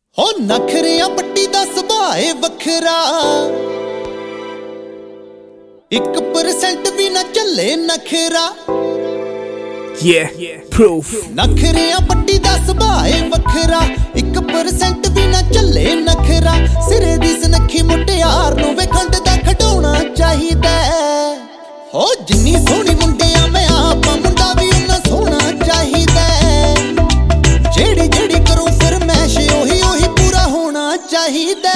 ਹੋ ਨਖਰਿਆਂ ਪੱਟੀ ਦਾ ਸੁਭਾਅ ਏ ਵੱਖਰਾ 1% ਵੀ ਨਾ ਚੱਲੇ ਨਖਰਾ proof ਨਖਰਿਆਂ ਪੱਟੀ ਦਾ ਸੁਭਾਅ ਏ ਵੱਖਰਾ 1% ਵੀ ਨਾ ਚੱਲੇ ਨਖਰਾ ਸਿਰੇ ਦੀ ਸੁਨੱਖੀ ਮੁਟਿਆਰ ਨੂੰ ਵੇ ਖੰਡ ਦਾ ਖਡਾਉਣਾ ਚਾਹੀਦਾ ਹੋ ਜਿੰਨੀ ਸੋਹਣੀ ਮੁੰਡਿਆਂ ਮੈਂ ਆਪਾਂ ਮੁੰਡਾ ਵੀ ਉਹਨਾਂ ਸੋਹਣਾ ਚਾਹੀਦਾ ਜਿਹੜੀ ਜਿਹੜੀ ਕਰੂੰ ਫਰਮੈਸ਼ ਉਹੀ ਉਹੀ ਪੂਰਾ ਹੋਣਾ ਚਾਹੀਦਾ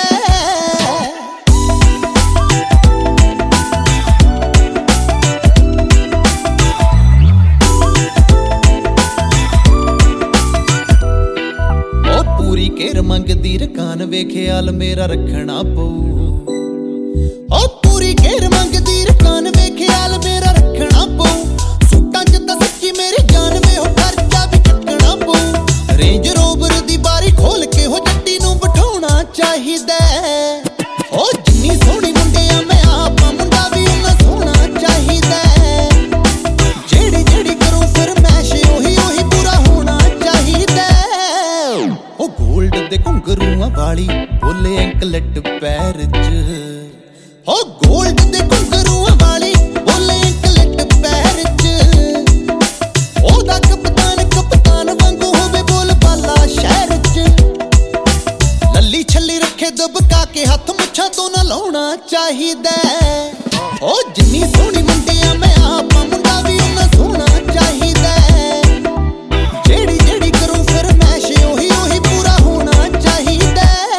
ਪੂਰੀ ਘੇਰ ਮੰਗਦੀ ਰਕਾਨ ਵੇ ਖਿਆਲ ਮੇਰਾ ਰੱਖਣਾ ਪਊ ਓ ਪੂਰੀ ਘੇਰ ਮੰਗਦੀ ਰਕਾਨ ਵੇ ਖਿਆਲ ਮੇਰਾ ਰੱਖਣਾ ਪਊ ਸੁੱਟਾਂ ਚ ਤਾਂ ਸੱਚੀ ਮੇਰੀ ਜਾਨ ਵੇ ਉਹ ਖਰਚਾ ਵੀ ਚੱਕਣਾ ਪਊ ਰੇਂਜ ਰੋਵਰ ਦੀ ਬਾਰੀ ਖੋਲ ਕੇ ਹੋ ਜੱਟੀ ਨੂੰ ਬਿਠਾਉਣਾ ਚਾਹੀਦਾ ਓ ਜਿੰਨੀ ਸੋਹਣੀ ਮੁੰਡਿਆਂ ਮੈਂ ਆਪਾਂ ਮੁੰਡਾ ਵੀ ਉਹਨਾਂ ਸੋਹਣਾ ਚਾਹੀਦਾ ਜਿਹੜੀ ਜਿਹੜੀ ਕਰੂੰ ਫਰਮੈਸ਼ ਉਹੀ ਉਹੀ ਪੂਰਾ ਹੋਣਾ ਚਾਹੀਦਾ ਉਹ ਗੋਲਡ ਦੇ ਘੁੰਗਰੂਆਂ ਵਾਲੀ ਬੋਲੇ ਐਂਕਲਟ ਪੈਰ 'ਚ ਹੋ ਗੋਲਡ ਦੇ ਘੁੰਗਰੂਆਂ ਵਾਲੀ ਬੋਲੇ ਐਂਕਲਟ ਪੈਰ 'ਚ ਉਹਦਾ ਕਪਤਾਨ ਵਾਂਗੂ ਹੋਵੇ ਬੋਲ ਬਾਲਾ ਸ਼ਹਿਰ 'ਚ ਲੱਲੀ ਛੱਲੀ ਰੱਖੇ ਦਬਕਾ ਕੇ ਹੱਥ ਮੁੱਛਾਂ ਤੋਂ ਨਾ ਲਾਉਣਾ ਚਾਹੀਦਾ ਹੋ ਜਿੰਨੀ ਸੋਹਣੀ ਮੁੰਡਿਆਂ ਮੈਂ ਆਪਾਂ ਮੁੰਡਾ ਵੀ ਉਹਨਾਂ ਸੋਹਣਾ ਚਾਹੀਦਾ ਜਿਹੜੀ ਜਿਹੜੀ ਕਰੂੰ ਫਰਮੈਸ਼ ਉਹੀ ਉਹੀ ਪੂਰਾ ਹੋਣਾ ਚਾਹੀਦਾ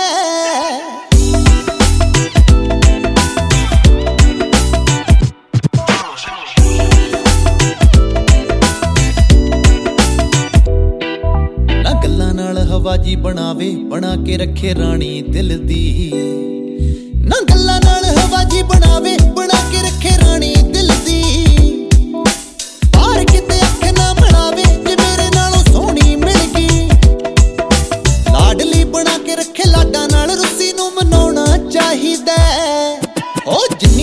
ਨਾ ਗੱਲਾਂ ਨਾਲ ਹਵਾ ਜੀ ਬਣਾਵੇ ਬਣਾ ਕੇ ਰੱਖੇ ਰਾਣੀ ਦਿਲ ਦੀ ਨਾ ਗੱਲਾਂ ਨਾਲ ਹਵਾ ਜੀ ਬਣਾਵੇ ਬਣਾ ਕੇ ਰੱਖੇ ਰਾਣੀ ਦਿਲ ਦੀ ਪਾਰ ਕਿਤੇ ਅੱਖ ਨਾ ਬਣਾਵੇ ਜੇ ਮੇਰੇ ਨਾਲੋਂ ਸੋਹਣੀ ਮਿਲ ਗਈ ਲਾਡਲੀ ਬਣਾ ਕੇ ਰੱਖੇ ਲਾਡਾਂ ਨਾਲ ਰੁੱਸੀ ਨੂੰ ਮਨਾਉਣਾ ਚਾਹੀਦਾ ਓ